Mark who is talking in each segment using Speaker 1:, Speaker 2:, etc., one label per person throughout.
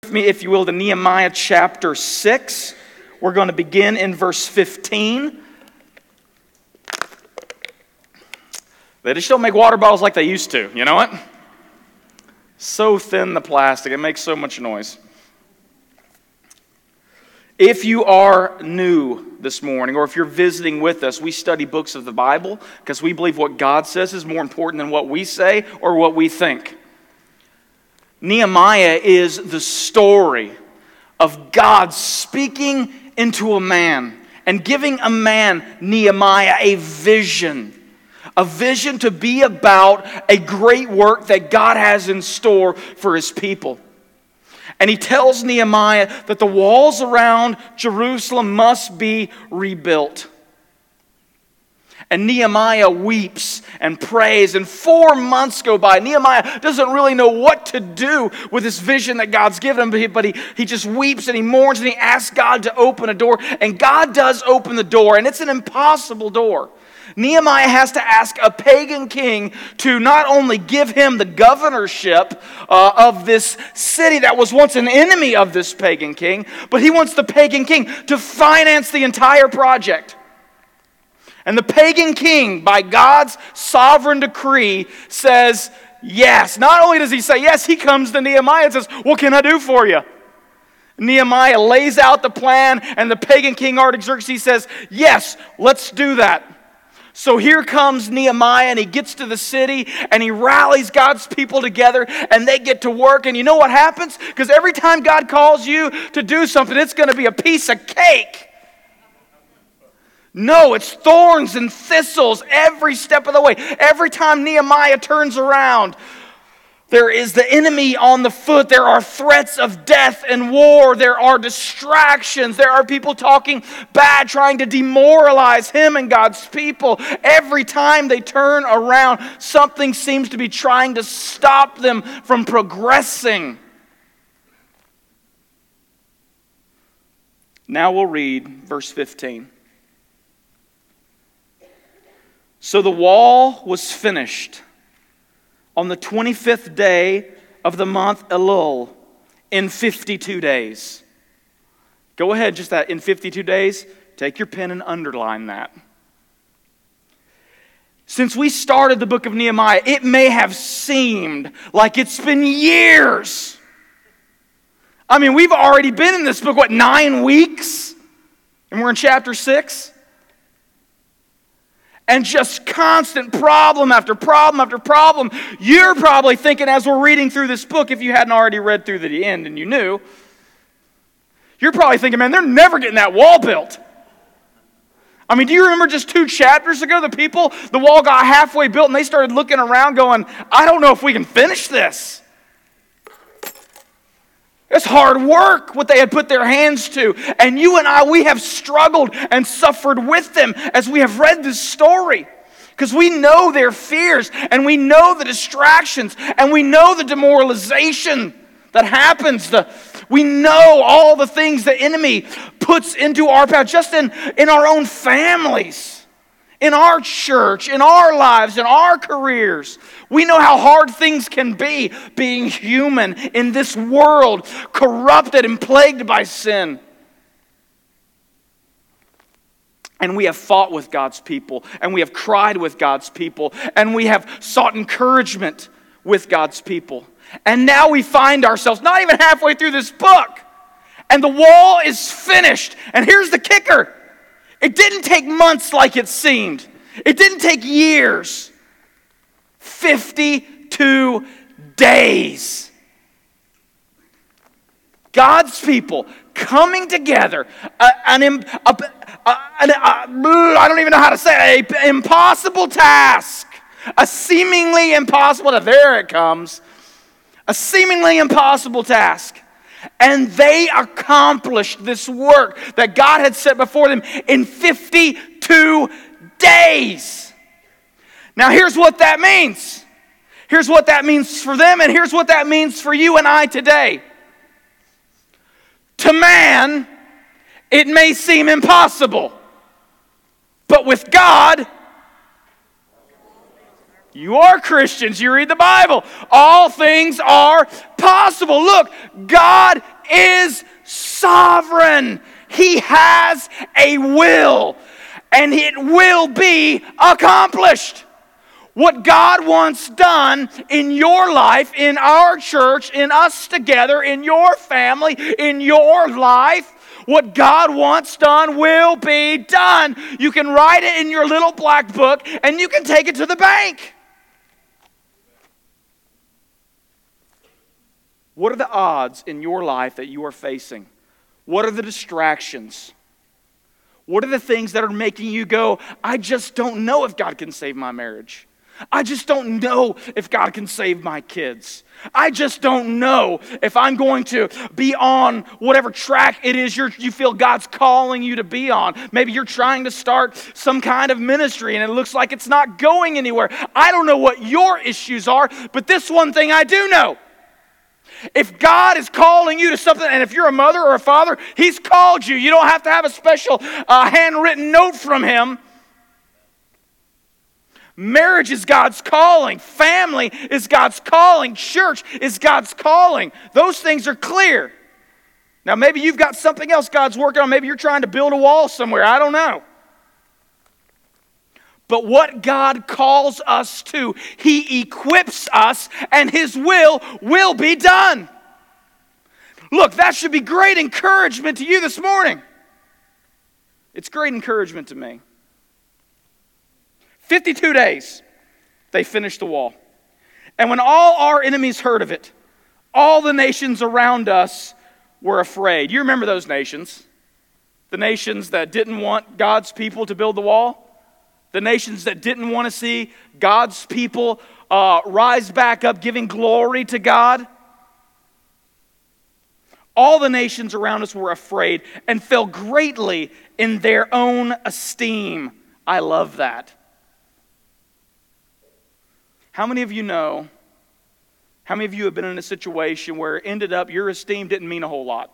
Speaker 1: Me, if you will, to Nehemiah chapter 6. We're going to begin in verse 15. They just don't make water bottles like they used to. You know what? So thin, the plastic. It makes so much noise. If you are new this morning, or if you're visiting with us, we study books of the Bible because we believe what God says is more important than what we say or what we think. Nehemiah is the story of God speaking into a man and giving a man, Nehemiah, a vision to be about a great work that God has in store for His people. And he tells Nehemiah that the walls around Jerusalem must be rebuilt. And Nehemiah weeps and prays, and 4 months go by. Nehemiah doesn't really know what to do with this vision that God's given him, but he just weeps and he mourns and he asks God to open a door. And God does open the door, and it's an impossible door. Nehemiah has to ask a pagan king to not only give him the governorship of this city that was once an enemy of this pagan king, but he wants the pagan king to finance the entire project. And the pagan king, by God's sovereign decree, says yes. Not only does he say yes, he comes to Nehemiah and says, "What can I do for you?" Nehemiah lays out the plan, and the pagan king Artaxerxes says, "Yes, let's do that." So here comes Nehemiah, and he gets to the city, and he rallies God's people together, and they get to work. And you know what happens? Because every time God calls you to do something, it's going to be a piece of cake. No, it's thorns and thistles every step of the way. Every time Nehemiah turns around, there is the enemy on the foot. There are threats of death and war. There are distractions. There are people talking bad, trying to demoralize him and God's people. Every time they turn around, something seems to be trying to stop them from progressing. Now we'll read verse 15. So the wall was finished on the 25th day of the month Elul in 52 days. Go ahead, just that, in 52 days, take your pen and underline that. Since we started the book of Nehemiah, it may have seemed like it's been years. I mean, we've already been in this book, 9 weeks? And we're in chapter 6? And just constant problem after problem after problem. You're probably thinking as we're reading through this book, if you hadn't already read through the end and you knew, you're probably thinking, man, they're never getting that wall built. I mean, do you remember just 2 chapters ago, the wall got halfway built and they started looking around going, I don't know if we can finish this. It's hard work what they had put their hands to. And you and I, we have struggled and suffered with them as we have read this story. Because we know their fears, and we know the distractions, and we know the demoralization that happens. We know all the things the enemy puts into our path, just in our own families, in our church, in our lives, in our careers. We know how hard things can be being human in this world, corrupted and plagued by sin. And we have fought with God's people, and we have cried with God's people, and we have sought encouragement with God's people. And now we find ourselves not even halfway through this book, and the wall is finished. And here's the kicker. It didn't take months like it seemed. It didn't take years. 52 days. God's people coming together. I don't even know how to say it. An impossible task. A seemingly impossible task. There it comes. A seemingly impossible task. And they accomplished this work that God had set before them in 52 days. Now here's what that means. Here's what that means for them, and here's what that means for you and I today. To man, it may seem impossible. But with God, you are Christians. You read the Bible. All things are possible. Look, God is sovereign. He has a will, and it will be accomplished. What God wants done in your life, in our church, in us together, in your family, in your life, what God wants done will be done. You can write it in your little black book, and you can take it to the bank. What are the odds in your life that you are facing? What are the distractions? What are the things that are making you go, I just don't know if God can save my marriage. I just don't know if God can save my kids. I just don't know if I'm going to be on whatever track it is you feel God's calling you to be on. Maybe you're trying to start some kind of ministry and it looks like it's not going anywhere. I don't know what your issues are, but this one thing I do know. If God is calling you to something, and if you're a mother or a father, He's called you. You don't have to have a special handwritten note from Him. Marriage is God's calling. Family is God's calling. Church is God's calling. Those things are clear. Now, maybe you've got something else God's working on. Maybe you're trying to build a wall somewhere. I don't know. But what God calls us to, He equips us, and His will be done. Look, that should be great encouragement to you this morning. It's great encouragement to me. 52 days, they finished the wall. And when all our enemies heard of it, all the nations around us were afraid. You remember those nations? The nations that didn't want God's people to build the wall? The nations that didn't want to see God's people rise back up, giving glory to God? All the nations around us were afraid and fell greatly in their own esteem. I love that. How many of you know, how many of you have been in a situation where it ended up your esteem didn't mean a whole lot?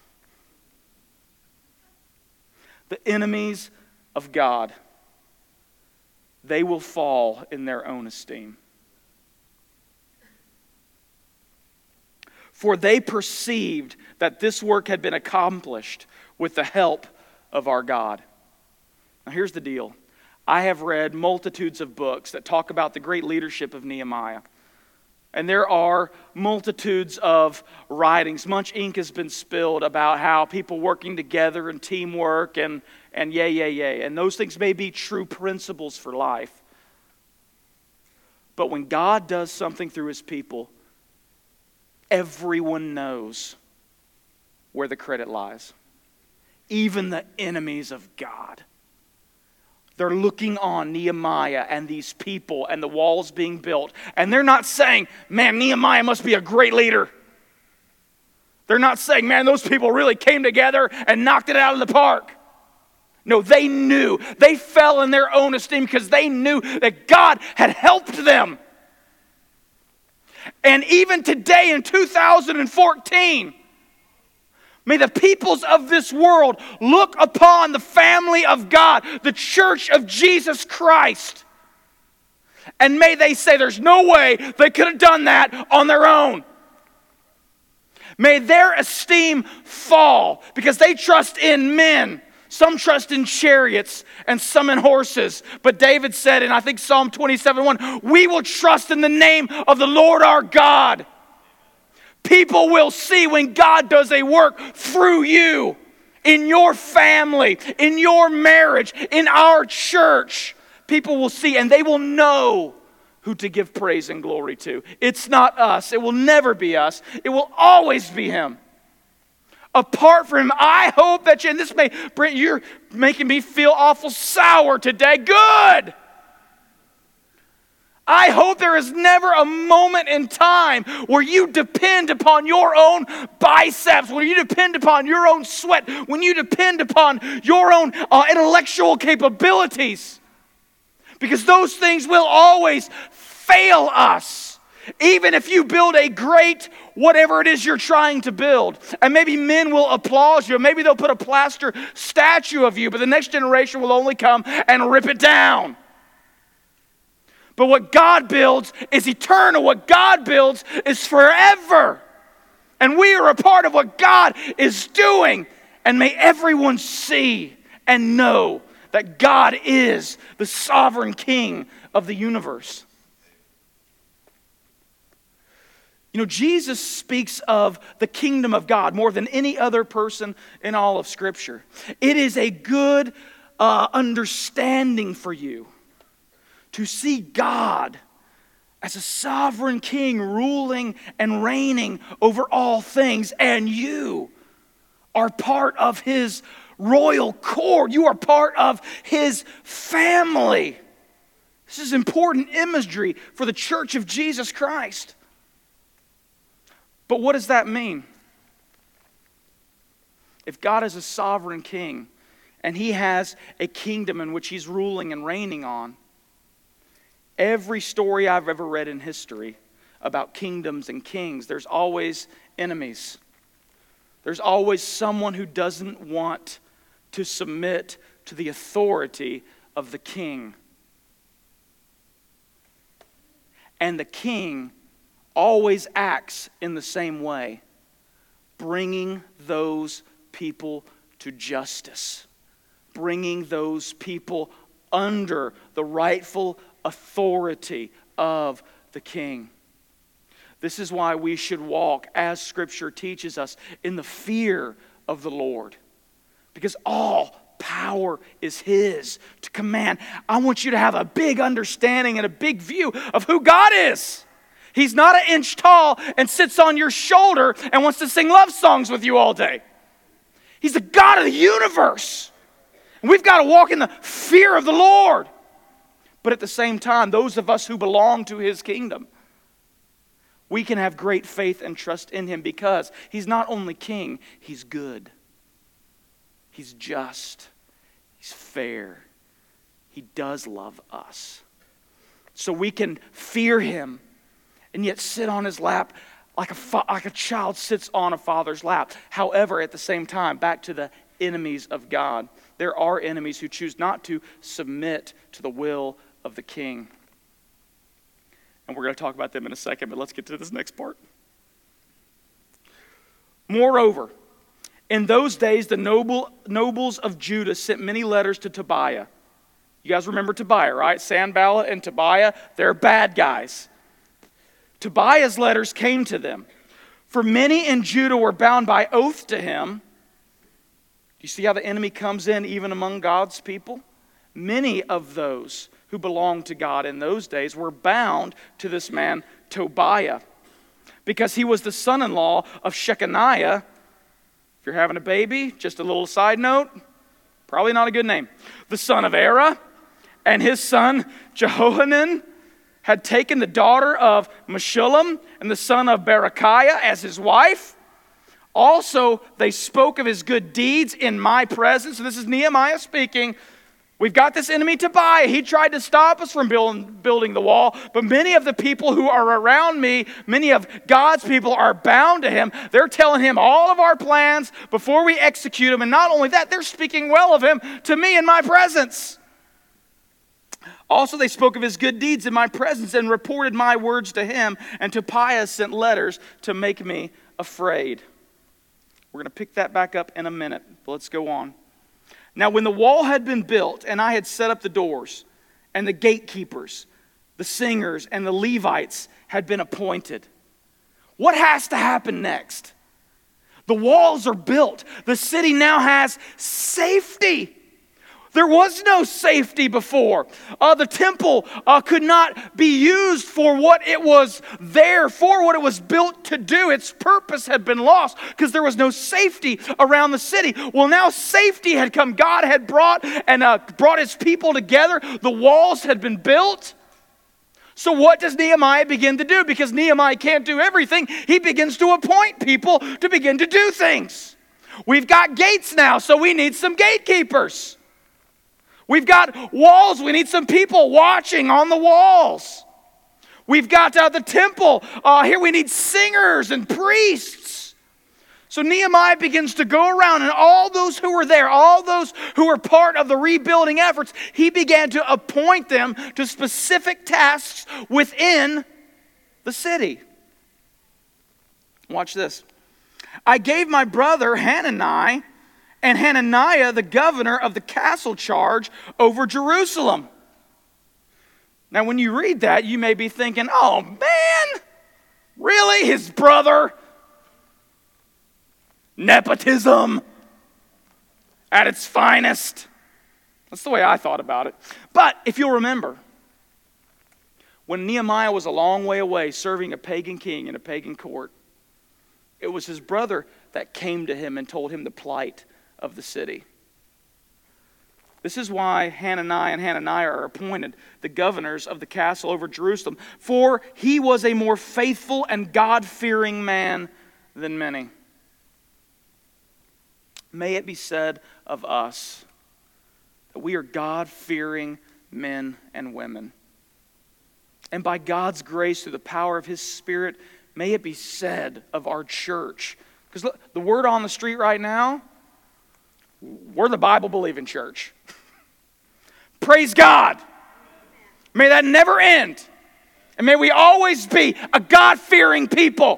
Speaker 1: The enemies of God, they will fall in their own esteem. For they perceived that this work had been accomplished with the help of our God. Now here's the deal. I have read multitudes of books that talk about the great leadership of Nehemiah. And there are multitudes of writings. Much ink has been spilled about how people working together and teamwork and yay. And those things may be true principles for life. But when God does something through His people, everyone knows where the credit lies. Even the enemies of God. They're looking on Nehemiah and these people and the walls being built. And they're not saying, man, Nehemiah must be a great leader. They're not saying, man, those people really came together and knocked it out of the park. No, they knew. They fell in their own esteem because they knew that God had helped them. And even today in 2014, may the peoples of this world look upon the family of God, the church of Jesus Christ. And may they say there's no way they could have done that on their own. May their esteem fall because they trust in men. Some trust in chariots and some in horses. But David said in, I think, Psalm 27:1, we will trust in the name of the Lord our God. People will see when God does a work through you, in your family, in your marriage, in our church. People will see and they will know who to give praise and glory to. It's not us. It will never be us. It will always be Him. Apart from Him, I hope that and this may, Brent, you're making me feel awful sour today. Good! I hope there is never a moment in time where you depend upon your own biceps, where you depend upon your own sweat, when you depend upon your own intellectual capabilities. Because those things will always fail us. Even if you build a great whatever it is you're trying to build. And maybe men will applaud you. Maybe they'll put a plaster statue of you. But the next generation will only come and rip it down. But what God builds is eternal. What God builds is forever. And we are a part of what God is doing. And may everyone see and know that God is the sovereign King of the universe. You know, Jesus speaks of the kingdom of God more than any other person in all of Scripture. It is a good understanding for you to see God as a sovereign king ruling and reigning over all things, and you are part of his royal court. You are part of his family. This is important imagery for the church of Jesus Christ. But what does that mean? If God is a sovereign king and he has a kingdom in which he's ruling and reigning on, every story I've ever read in history about kingdoms and kings, there's always enemies. There's always someone who doesn't want to submit to the authority of the king. And the king always acts in the same way, bringing those people to justice, bringing those people under the rightful authority of the king. This is why we should walk, as Scripture teaches us, in the fear of the Lord, because all power is his to command. I want you to have a big understanding and a big view of who God is. He's not an inch tall and sits on your shoulder and wants to sing love songs with you all day. He's the God of the universe. And we've got to walk in the fear of the Lord. But at the same time, those of us who belong to his kingdom, we can have great faith and trust in him because he's not only king, he's good. He's just. He's fair. He does love us. So we can fear him and yet sit on his lap like a child sits on a father's lap. However, at the same time, back to the enemies of God. There are enemies who choose not to submit to the will of the king. And we're going to talk about them in a second, but let's get to this next part. Moreover, in those days, the nobles of Judah sent many letters to Tobiah. You guys remember Tobiah, right? Sanballat and Tobiah, they're bad guys. Tobiah's letters came to them. For many in Judah were bound by oath to him. Do you see how the enemy comes in even among God's people? Many of those who belonged to God in those days were bound to this man Tobiah, because he was the son-in-law of Shechaniah. If you're having a baby, just a little side note, probably not a good name. The son of Era, and his son Jehohanan had taken the daughter of Meshullam and the son of Berechiah as his wife. Also, they spoke of his good deeds in my presence. So this is Nehemiah speaking. We've got this enemy Tobiah. He tried to stop us from building the wall, but many of the people who are around me, many of God's people are bound to him. They're telling him all of our plans before we execute them, and not only that, they're speaking well of him to me in my presence. Also, they spoke of his good deeds in my presence and reported my words to him, and Tobiah sent letters to make me afraid. We're going to pick that back up in a minute, but let's go on. Now, when the wall had been built, and I had set up the doors, and the gatekeepers, the singers, and the Levites had been appointed, what has to happen next? The walls are built. The city now has safety. There was no safety before. The temple could not be used for what it was there for, what it was built to do. Its purpose had been lost because there was no safety around the city. Well, now safety had come. God had brought his people together. The walls had been built. So what does Nehemiah begin to do? Because Nehemiah can't do everything, he begins to appoint people to begin to do things. We've got gates now, so we need some gatekeepers. We've got walls. We need some people watching on the walls. We've got the temple. Here we need singers and priests. So Nehemiah begins to go around, and all those who were there, all those who were part of the rebuilding efforts, he began to appoint them to specific tasks within the city. Watch this. I gave my brother Hanani and Hananiah, the governor of the castle, charge over Jerusalem. Now, when you read that, you may be thinking, oh man, really? His brother? Nepotism at its finest. That's the way I thought about it. But if you'll remember, when Nehemiah was a long way away serving a pagan king in a pagan court, it was his brother that came to him and told him the plight of the city. This is why Hananiah and Hananiah are appointed the governors of the castle over Jerusalem, for he was a more faithful and God-fearing man than many. May it be said of us that we are God-fearing men and women. And by God's grace, through the power of His Spirit, may it be said of our church. Because look, the word on the street right now, we're the Bible-believing church. Praise God. May that never end. And may we always be a God-fearing people.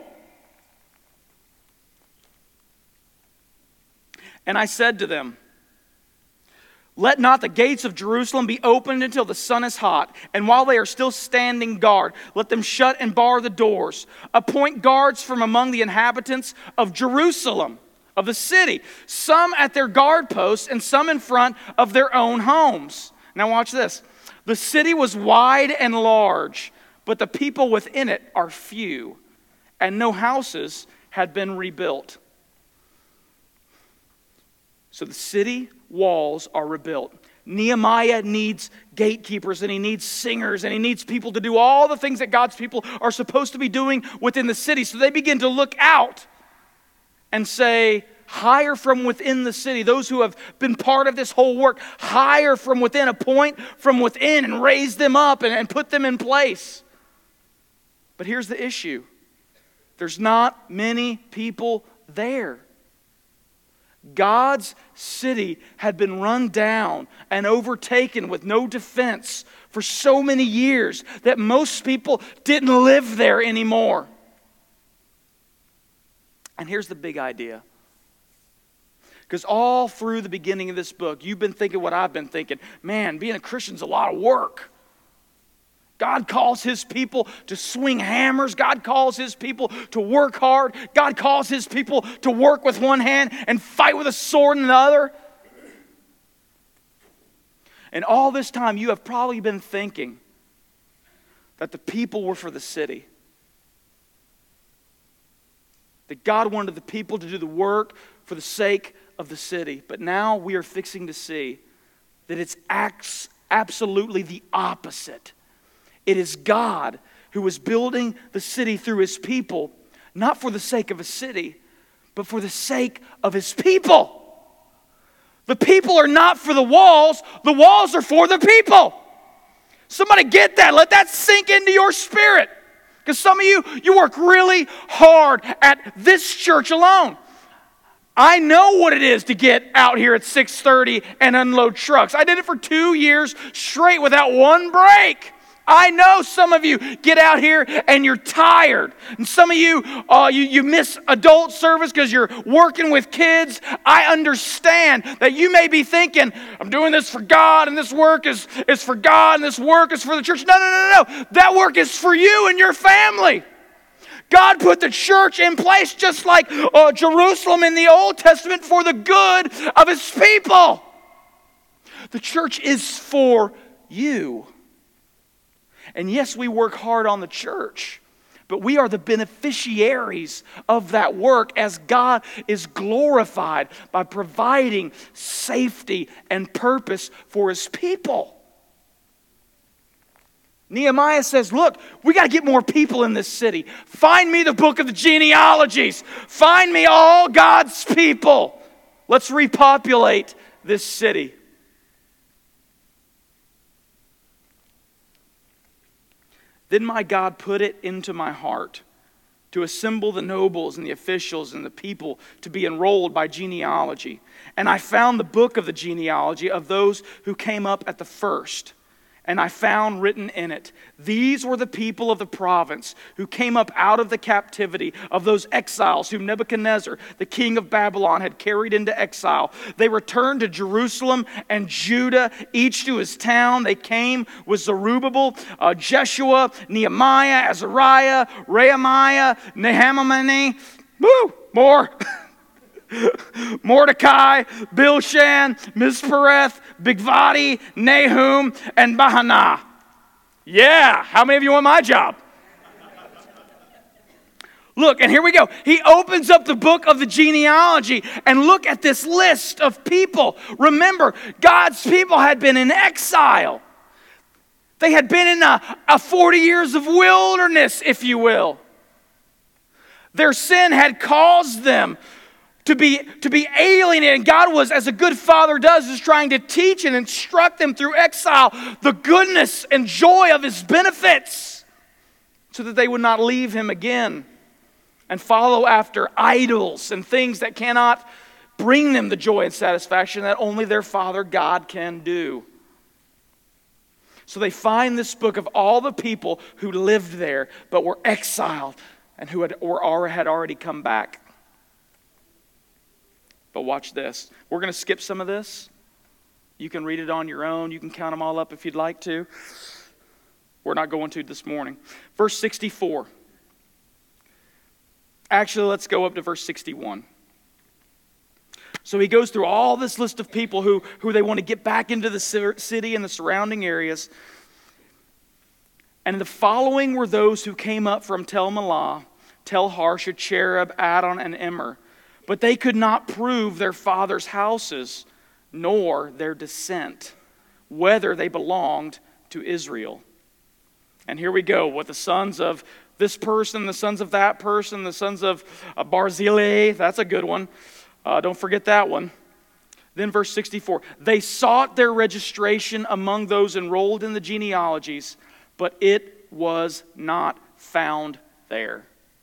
Speaker 1: And I said to them, let not the gates of Jerusalem be opened until the sun is hot, and while they are still standing guard, let them shut and bar the doors. Appoint guards from among the inhabitants of Jerusalem, of the city, some at their guard posts and some in front of their own homes. Now watch this. The city was wide and large, but the people within it are few, and no houses had been rebuilt. So the city walls are rebuilt. Nehemiah needs gatekeepers, and he needs singers, and he needs people to do all the things that God's people are supposed to be doing within the city. So they begin to look out and say, hire from within the city. Those who have been part of this whole work, hire from within, appoint from within, and raise them up and put them in place. But here's the issue. There's not many people there. God's city had been run down and overtaken with no defense for so many years that most people didn't live there anymore. And here's the big idea. Because all through the beginning of this book, you've been thinking what I've been thinking. Man, being a Christian's a lot of work. God calls His people to swing hammers. God calls His people to work hard. God calls His people to work with one hand and fight with a sword in the other. And all this time you have probably been thinking that the people were for the city. That God wanted the people to do the work for the sake of the city. But now we are fixing to see that it's absolutely the opposite. It is God who is building the city through His people, not for the sake of a city, but for the sake of His people. The people are not for the walls are for the people. Somebody get that. Let that sink into your spirit. Because some of you work really hard at this church alone. I know what it is to get out here at 6:30 and unload trucks. I did it for 2 years straight without one break. I know some of you get out here and you're tired. And some of you, you miss adult service because you're working with kids. I understand that you may be thinking, I'm doing this for God and this work is for God and this work is for the church. No. That work is for you and your family. God put the church in place just like Jerusalem in the Old Testament for the good of His people. The church is for you. And yes, we work hard on the church, but we are the beneficiaries of that work as God is glorified by providing safety and purpose for His people. Nehemiah says, look, we got to get more people in this city. Find me the book of the genealogies. Find me all God's people. Let's repopulate this city. Then my God put it into my heart to assemble the nobles and the officials and the people to be enrolled by genealogy. And I found the book of the genealogy of those who came up at the first. And I found written in it, these were the people of the province who came up out of the captivity of those exiles whom Nebuchadnezzar, the king of Babylon, had carried into exile. They returned to Jerusalem and Judah, each to his town. They came with Zerubbabel, Jeshua, Nehemiah, Azariah, Rehemiah, Nehemiah, more. Mordecai, Bilshan, Mizpareth, Bigvadi, Nahum, and Bahanah. Yeah, how many of you want my job? Look, and here we go. He opens up the book of the genealogy, and look at this list of people. Remember, God's people had been in exile. They had been in a 40 years of wilderness, if you will. Their sin had caused them to be alienated. And God was, as a good father does, is trying to teach and instruct them through exile the goodness and joy of his benefits so that they would not leave him again and follow after idols and things that cannot bring them the joy and satisfaction that only their Father God can do. So they find this book of all the people who lived there but were exiled and who had already come back. But watch this. We're going to skip some of this. You can read it on your own. You can count them all up if you'd like to. We're not going to this morning. Verse 64. Actually, let's go up to verse 61. So he goes through all this list of people who they want to get back into the city and the surrounding areas. And the following were those who came up from Tel Melah, Tel Harsha, Cherub, Adon, and Immer. But they could not prove their father's houses, nor their descent, whether they belonged to Israel. And here we go with the sons of this person, the sons of that person, the sons of Barzillai. That's a good one. Don't forget that one. Then verse 64. They sought their registration among those enrolled in the genealogies, but it was not found there.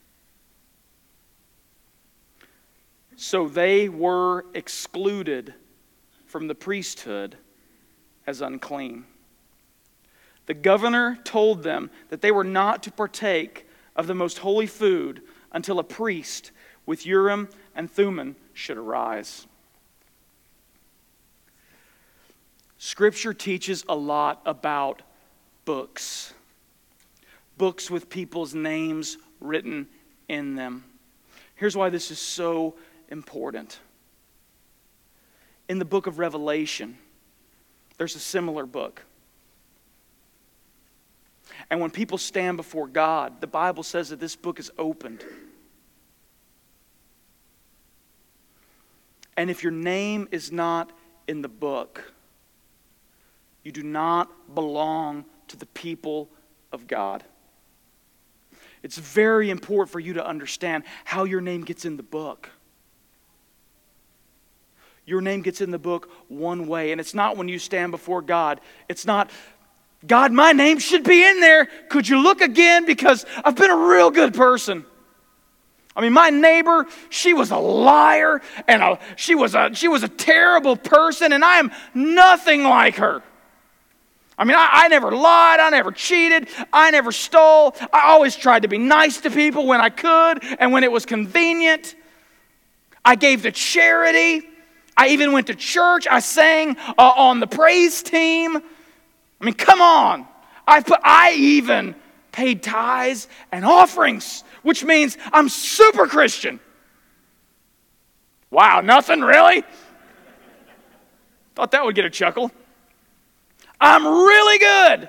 Speaker 1: So they were excluded from the priesthood as unclean. The governor told them that they were not to partake of the most holy food until a priest with Urim and Thummim should arise. Scripture teaches a lot about books. Books with people's names written in them. Here's why this is so important. In the book of Revelation, there's a similar book. And when people stand before God, the Bible says that this book is opened. And if your name is not in the book, you do not belong to the people of God. It's very important for you to understand how your name gets in the book. Your name gets in the book one way, and it's not when you stand before God. It's not, God, my name should be in there. Could you look again? Because I've been a real good person. I mean, my neighbor, she was a liar, and she was a terrible person, and I am nothing like her. I mean, I never lied, I never cheated, I never stole. I always tried to be nice to people when I could and when it was convenient. I gave to charity. I even went to church. I sang on the praise team. I mean, come on. I even paid tithes and offerings, which means I'm super Christian. Wow, nothing really? Thought that would get a chuckle. I'm really good.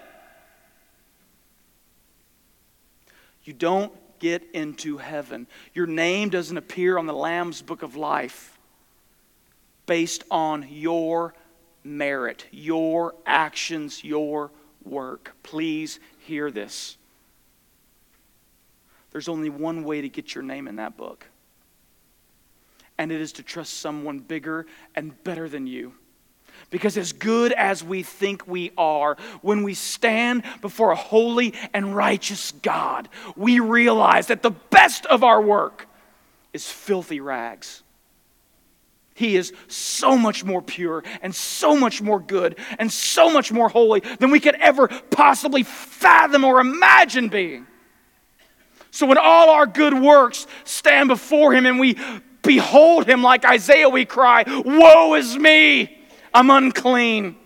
Speaker 1: You don't get into heaven. Your name doesn't appear on the Lamb's Book of Life based on your merit, your actions, your work. Please hear this. There's only one way to get your name in that book. And it is to trust someone bigger and better than you. Because as good as we think we are, when we stand before a holy and righteous God, we realize that the best of our work is filthy rags. He is so much more pure and so much more good and so much more holy than we could ever possibly fathom or imagine being. So when all our good works stand before Him and we behold Him like Isaiah, we cry, "Woe is me, I'm unclean."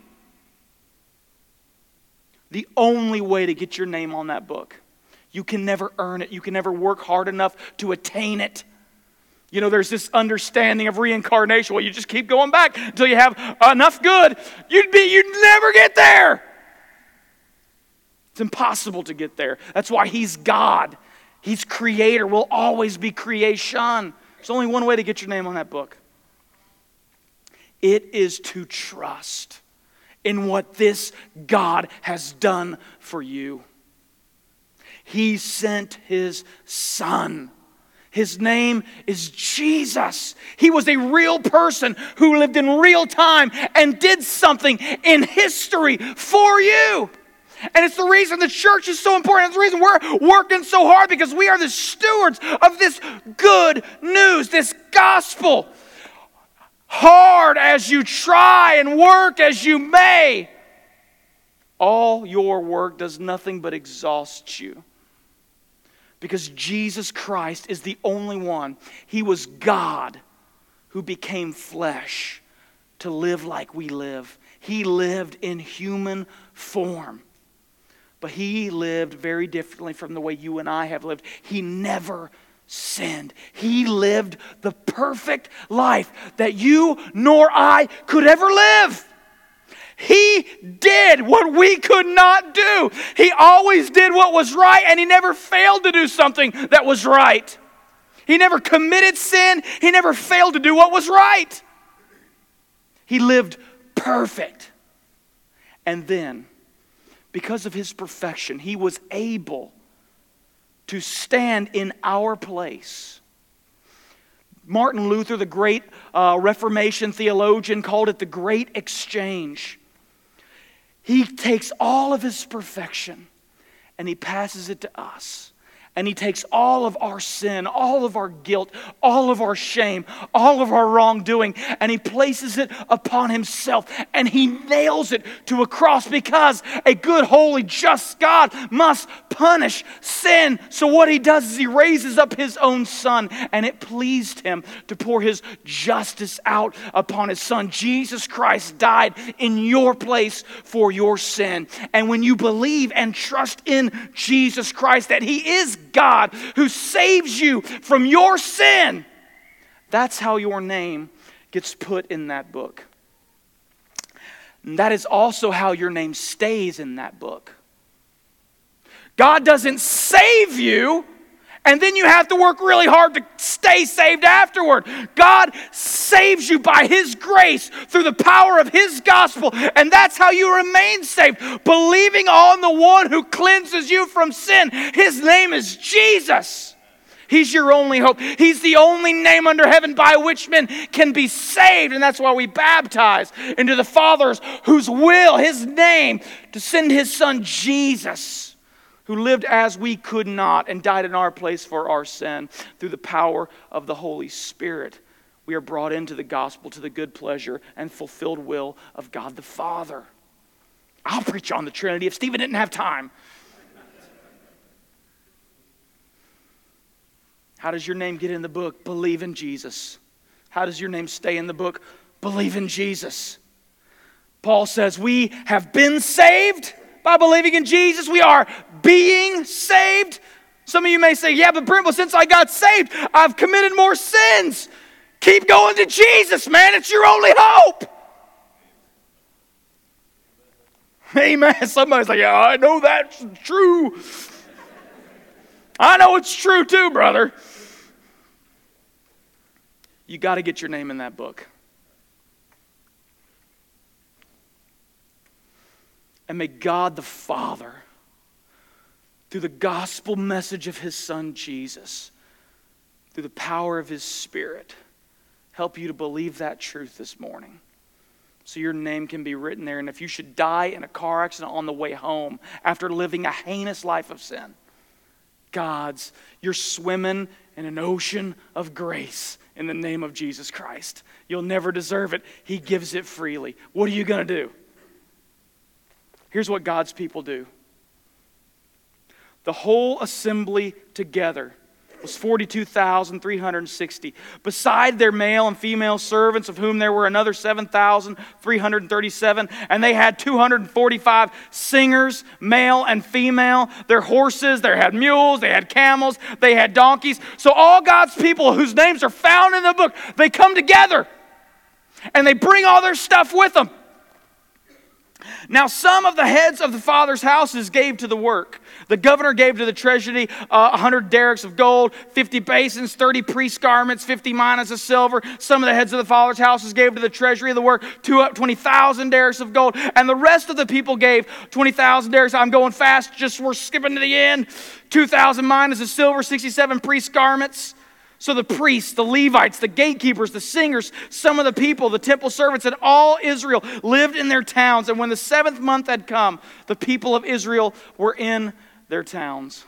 Speaker 1: The only way to get your name on that book, you can never earn it. You can never work hard enough to attain it. You know, there's this understanding of reincarnation. Well, you just keep going back until you have enough good. You'd never get there. It's impossible to get there. That's why He's God. He's creator. Will always be creation. There's only one way to get your name on that book. It is to trust in what this God has done for you. He sent His Son. His name is Jesus. He was a real person who lived in real time and did something in history for you. And it's the reason the church is so important. It's the reason we're working so hard, because we are the stewards of this good news, this gospel. Hard as you try and work as you may, all your work does nothing but exhaust you. Because Jesus Christ is the only one. He was God who became flesh to live like we live. He lived in human form. But He lived very differently from the way you and I have lived. He never sinned. He lived the perfect life that you nor I could ever live. He did what we could not do. He always did what was right, and He never failed to do something that was right. He never committed sin. He never failed to do what was right. He lived perfect. And then, because of His perfection, He was able to stand in our place. Martin Luther, the great Reformation theologian, called it the Great Exchange. He takes all of His perfection and He passes it to us. And He takes all of our sin, all of our guilt, all of our shame, all of our wrongdoing, and He places it upon Himself. And He nails it to a cross, because a good, holy, just God must punish sin. So what He does is He raises up His own Son, and it pleased Him to pour His justice out upon His Son. Jesus Christ died in your place for your sin. And when you believe and trust in Jesus Christ, that He is God who saves you from your sin, that's how your name gets put in that book. And that is also how your name stays in that book. God doesn't save you and then you have to work really hard to stay saved afterward. God saves you by His grace through the power of His gospel. And that's how you remain saved. Believing on the one who cleanses you from sin. His name is Jesus. He's your only hope. He's the only name under heaven by which men can be saved. And that's why we baptize into the Father's whose will, His name, to send His Son Jesus, who lived as we could not and died in our place for our sin. Through the power of the Holy Spirit, we are brought into the gospel, to the good pleasure and fulfilled will of God the Father. I'll preach on the Trinity if Stephen didn't have time. How does your name get in the book? Believe in Jesus. How does your name stay in the book? Believe in Jesus. Paul says we have been saved by believing in Jesus. We are being saved. Some of you may say, yeah, but Brent, well, since I got saved, I've committed more sins. Keep going to Jesus, man. It's your only hope. Amen. Somebody's like, yeah, I know that's true. I know it's true too, brother. You got to get your name in that book. And may God the Father, through the gospel message of His Son Jesus, through the power of His Spirit, help you to believe that truth this morning. So your name can be written there. And if you should die in a car accident on the way home after living a heinous life of sin, God's. You're swimming in an ocean of grace in the name of Jesus Christ. You'll never deserve it. He gives it freely. What are you going to do? Here's what God's people do. The whole assembly together was 42,360. Beside their male and female servants, of whom there were another 7,337, and they had 245 singers, male and female. Their horses, they had mules, they had camels, they had donkeys. So all God's people whose names are found in the book, they come together and they bring all their stuff with them. Now some of the heads of the fathers' houses gave to the work. The governor gave to the treasury 100 derricks of gold, 50 basins, 30 priest garments, 50 minas of silver. Some of the heads of the fathers' houses gave to the treasury of the work 20,000 derricks of gold. And the rest of the people gave 20,000 derricks. I'm going fast, just we're skipping to the end. 2,000 minas of silver, 67 priest garments. So the priests, the Levites, the gatekeepers, the singers, some of the people, the temple servants, and all Israel lived in their towns. And when the 7th month had come, the people of Israel were in their towns.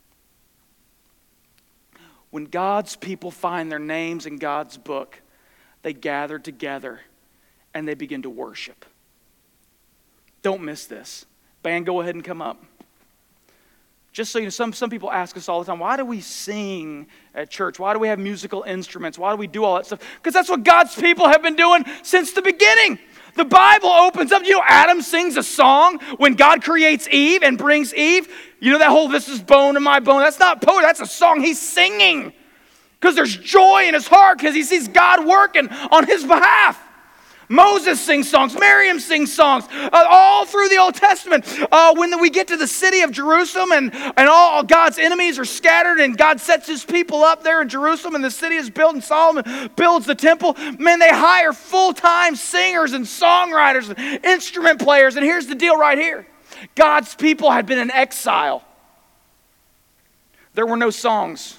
Speaker 1: When God's people find their names in God's book, they gather together and they begin to worship. Don't miss this. Band, go ahead and come up. Just so you know, some people ask us all the time, why do we sing at church? Why do we have musical instruments? Why do we do all that stuff? Because that's what God's people have been doing since the beginning. The Bible opens up. You know, Adam sings a song when God creates Eve and brings Eve. You know that whole, this is bone of my bone. That's not poetry. That's a song he's singing. Because there's joy in his heart because he sees God working on his behalf. Moses sings songs. Miriam sings songs. All through the Old Testament. When we get to the city of Jerusalem and all God's enemies are scattered and God sets his people up there in Jerusalem and the city is built and Solomon builds the temple, man, they hire full-time singers and songwriters and instrument players. And here's the deal right here. God's people had been in exile. There were no songs.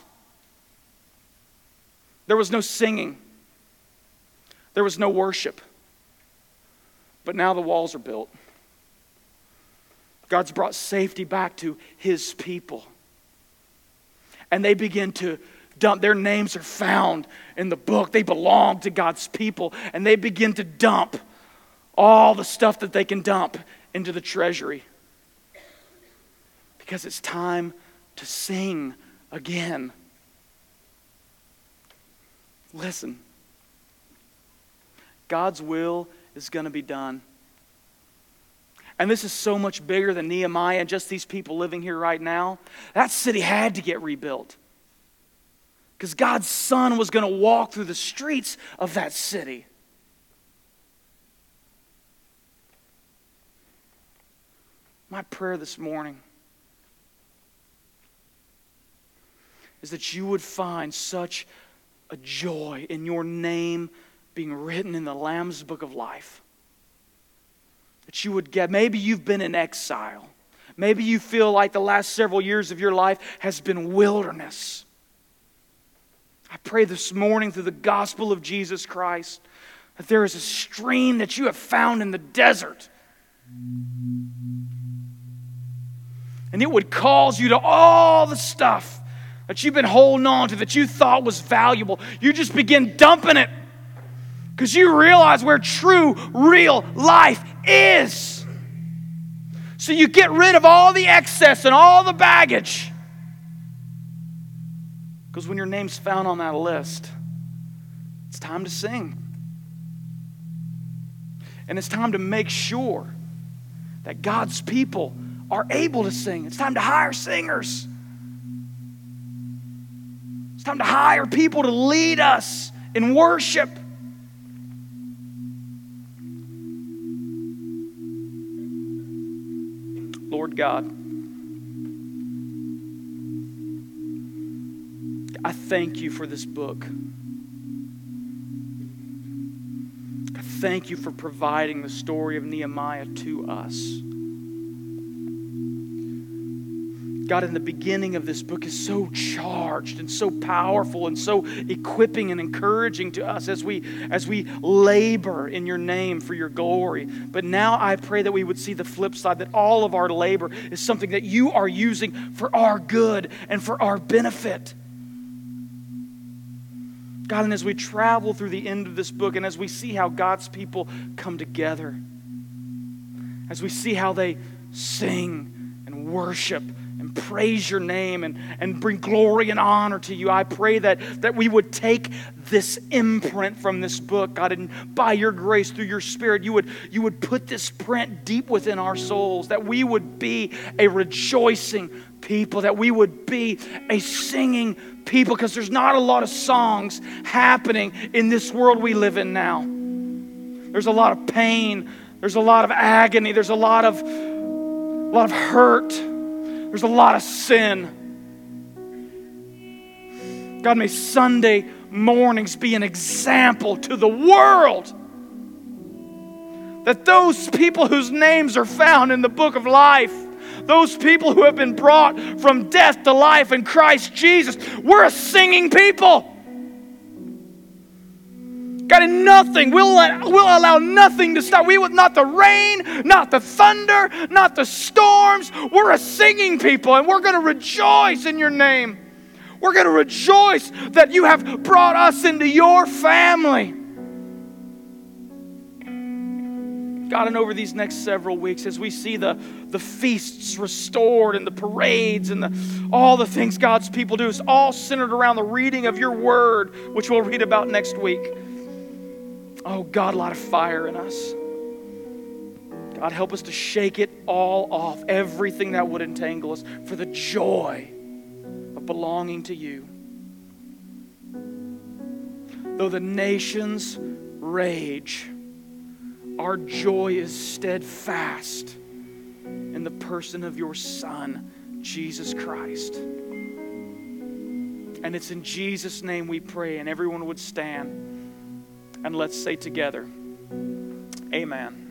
Speaker 1: There was no singing. There was no worship. But now the walls are built. God's brought safety back to his people. And they begin to dump. Their names are found in the book. They belong to God's people. And they begin to dump all the stuff that they can dump into the treasury. Because it's time to sing again. Listen. God's will is going to be done. And this is so much bigger than Nehemiah and just these people living here right now. That city had to get rebuilt. Because God's Son was going to walk through the streets of that city. My prayer this morning is that you would find such a joy in your name being written in the Lamb's Book of Life. That you would get, maybe you've been in exile. Maybe you feel like the last several years of your life has been wilderness. I pray this morning through the gospel of Jesus Christ that there is a stream that you have found in the desert. And it would cause you to all the stuff that you've been holding on to that you thought was valuable. You just begin dumping it. Because you realize where true, real life is. So you get rid of all the excess and all the baggage. Because when your name's found on that list, it's time to sing. And it's time to make sure that God's people are able to sing. It's time to hire singers. It's time to hire people to lead us in worship. Lord God, I thank you for this book. I thank you for providing the story of Nehemiah to us. God, in the beginning of this book is so charged and so powerful and so equipping and encouraging to us as we labor in your name for your glory. But now I pray that we would see the flip side, that all of our labor is something that you are using for our good and for our benefit. God, and as we travel through the end of this book and as we see how God's people come together, as we see how they sing and worship and praise your name and bring glory and honor to you, I pray that we would take this imprint from this book, God, and by your grace, through your Spirit, you would put this print deep within our souls, that we would be a rejoicing people, that we would be a singing people, because there's not a lot of songs happening in this world we live in now. There's a lot of pain, there's a lot of agony, there's a lot of hurt, there's a lot of sin. God, may Sunday mornings be an example to the world that those people whose names are found in the book of life, those people who have been brought from death to life in Christ Jesus, we're a singing people. God, in nothing, we'll allow nothing to stop. We will, not the rain, not the thunder, not the storms. We're a singing people, and we're going to rejoice in your name. We're going to rejoice that you have brought us into your family. God, and over these next several weeks, as we see the feasts restored and the parades and all the things God's people do, it's all centered around the reading of your word, which we'll read about next week. Oh, God, light a fire in us. God, help us to shake it all off, everything that would entangle us, for the joy of belonging to you. Though the nations rage, our joy is steadfast in the person of your Son, Jesus Christ. And it's in Jesus' name we pray, and everyone would stand. And let's say together, amen.